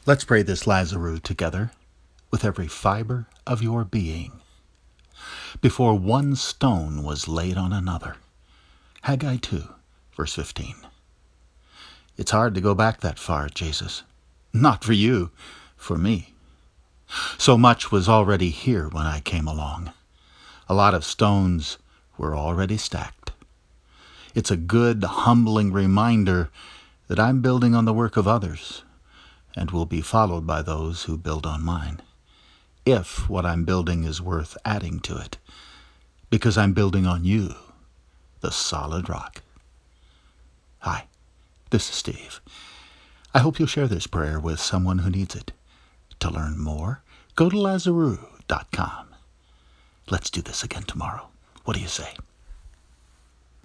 Let's pray this Lazarus together with every fiber of your being. Before one stone was laid on another. Haggai 2, verse 15. It's hard to go back that far, Jesus. Not for you, for me. So much was already here when I came along. A lot of stones were already stacked. It's a good, humbling reminder that I'm building on the work of others and will be followed by those who build on mine, if what I'm building is worth adding to it, because I'm building on you, the solid rock. Hi, this is Steve. I hope you'll share this prayer with someone who needs it. To learn more, go to Lazarus.com. Let's do this again tomorrow. What do you say?